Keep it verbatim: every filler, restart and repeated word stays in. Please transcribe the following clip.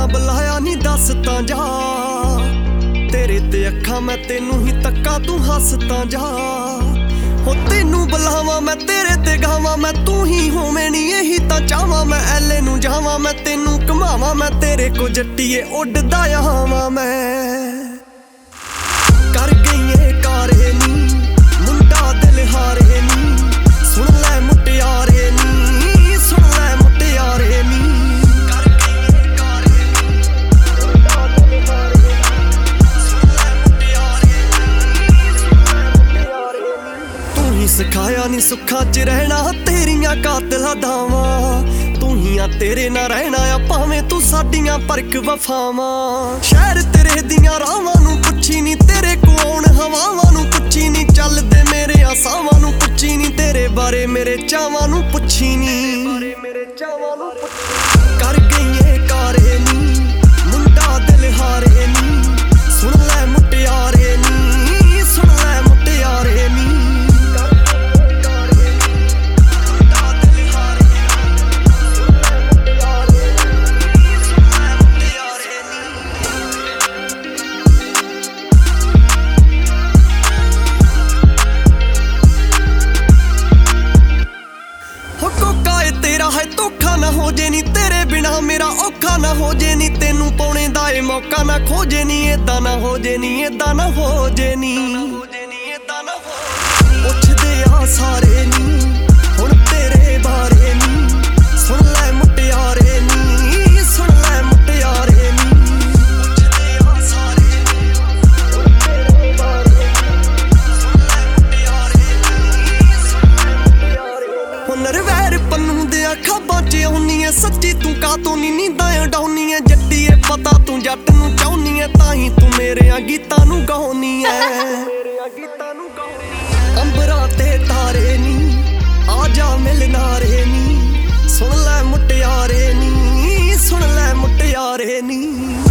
ਬੁਲਾਇਆ ਨੀ ਦੱਸ ਤਾਂ ਜਾ, ਤੇਰੇ ਤੇ ਅੱਖਾਂ ਮੈਂ ਤੈਨੂੰ ਹੀ ਤੱਕਾਂ ਤੂੰ ਹੱਸ ਤਾਂ ਜਾ। ਹੋ ਤੈਨੂੰ ਬੁਲਾਵਾਂ ਮੈਂ ਤੇਰੇ ਤੇ ਗਾਵਾਂ ਮੈਂ, ਤੂੰ ਹੀ ਹੋਵੇਂ ਨੀ ਇਹੀ ਤਾਂ ਚਾਹਵਾਂ ਮੈਂ। ਐਲੇ ਨੂੰ ਜਾਵਾਂ ਮੈਂ ਤੈਨੂੰ ਘੁਮਾਵਾਂ ਮੈਂ, ਤੇਰੇ ਕੋ ਜੱਟੀਏ ਉੱਡਦਾ ਆਵਾਂ ਮੈਂ। ਕਰ ਗਈਏ ਕਾਰੇ ਨੀ ਮੁੰਡਾ ਦਿਲ ਹਾਰੇ ਨੀ, ਸੁਣ ਲੈ ਮੁਟਿਆਰੇ ਨੀ, ਸੁਣ ਲੈ ਮੁਟਿਆਰੇ ਨੀ। ਕਰ ਗਈਏ ਕਾਰੇ ਨੀ ਮੁੰਡਾ ਦਿਲ ਹਾਰੇ ਨੀ, ਸੁਣ ਲੈ ਮੁਟਿਆਰੇ ਨੀ, ਸੁਣ ਲੈ ਮੁਟਿਆਰੇ ਨੀ। ਤੂੰ ਹੀ ਸਿਖਾਇਆ ਨੀ ਸੁੱਖਾਂ ਚ ਰਹਿਣਾ, ਤੇਰੀਆਂ ਕਾਤਲਾਂ ਦਾਵਾਂ ਤੂੰ ਹੀ ਆ, ਤੇਰੇ ਨਾਲ ਰਹਿਣਾ ਆ ਭਾਵੇਂ ਤੂੰ ਸਾਡੀਆਂ ਪਰਖ ਵਫਾਵਾਂ। ਸ਼ਹਿਰ ਤੇਰੇ ਦੀਆਂ ਰਾਵਾਂ ਨੂੰ ਪੁੱਛੀ ਨੀ, ਤੇਰੇ ਕੋਲ ਹਵਾਵਾਂ ਨੂੰ ਪੁੱਛੀ ਨੀ, ਚੱਲਦੇ ਮੇਰੇ ਆਸਾਵਾਂ ਨੂੰ ਪੁੱਛੀ ਨੀ, ਤੇਰੇ ਬਾਰੇ ਮੇਰੇ ਚਾਵਾਂ ਨੂੰ ਪੁੱਛੀ ਨੀ। ਕਰ ਗਈਏ ਕਾਰੇ ਨੀ ਮੁੰਡਾ ਦਿਲ ਹਾਰੇ ਨੀ, ਸੁਣ ਲੈ ਮੁਟਿਆਰੇ ਨੀ, ਸੁਣ ਲੈ ਮੁਟਿਆਰੇ ਨੀ। ਤੇਰਾ ਹੈ ਧੋਖਾ ਨਾ ਹੋ ਜੇ ਨੀ, ਤੇਰੇ ਬਿਨਾ ਮੇਰਾ ਔਖਾ ਨਾ ਹੋ ਜੇ ਨੀ, ਤੈਨੂੰ ਪਾਉਣੇ ਦਾ ਏ ਮੌਕਾ ਨਾ ਖੋਜੇ ਨੀ, ਏਦਾਂ ਨਾ ਹੋ ਜੇ ਨੀ, ਏਦਾਂ ਨਾ ਹੋ ਜੇ ਨੀ। ਪੁੱਛਦੇ ਆ ਸਾਰੇ ਨੀ ਹੁਣ ਤੇਰੇ ਬਾਰੇ ਨੀ, ਸੁਣ ਲੈ ਮੁਟਿਆਰੇ ਨੀ, ਸੁਣ ਲੈ ਮੁਟਿਆਰੇ ਨੀ। ਪੁੱਛਦੇ ਆ ਸਾਰੇ ਨੀ ਹੁਣ ਤੇਰੇ ਬਾਰੇ ਨੀ, ਸੁਣ ਲੈ ਮੁਟਿਆਰੇ ਨੀ, ਸੁਣ ਲੈ ਮੁਟਿਆਰੇ ਨੀ। ਹੁਨਰ ਵੈਰ ਪੰਨੂ ਦੇ ਖਾਬਾਂ ਚ ਆਉਣੀ ਐ, ਸੱਚੀ ਤੂੰ ਕਾਤੋਂ ਨੀ ਨੀਂਦਾਂ ਉਡਾਉਣੀ ਐ। ਜੱਟੀਏ ਪਤਾ ਤੂੰ ਜੱਟ ਨੂੰ ਚਾਹੁੰਨੀ ਐ, ਤਾਂ ਹੀ ਤੂੰ ਮੇਰਿਆਂ ਗੀਤਾਂ ਨੂੰ ਗਾਉਣੀ ਐ। ਅੰਬਰਾਂ ਤੇ ਤਾਰੇ ਨੀ ਆ ਜਾ ਮਿਲਨਾਰੇ ਨੀ, ਸੁਣ ਲੈ ਮੁਟਿਆਰੇ ਨੀ, ਸੁਣ ਲੈ ਮੁਟਿਆਰੇ ਨੀ।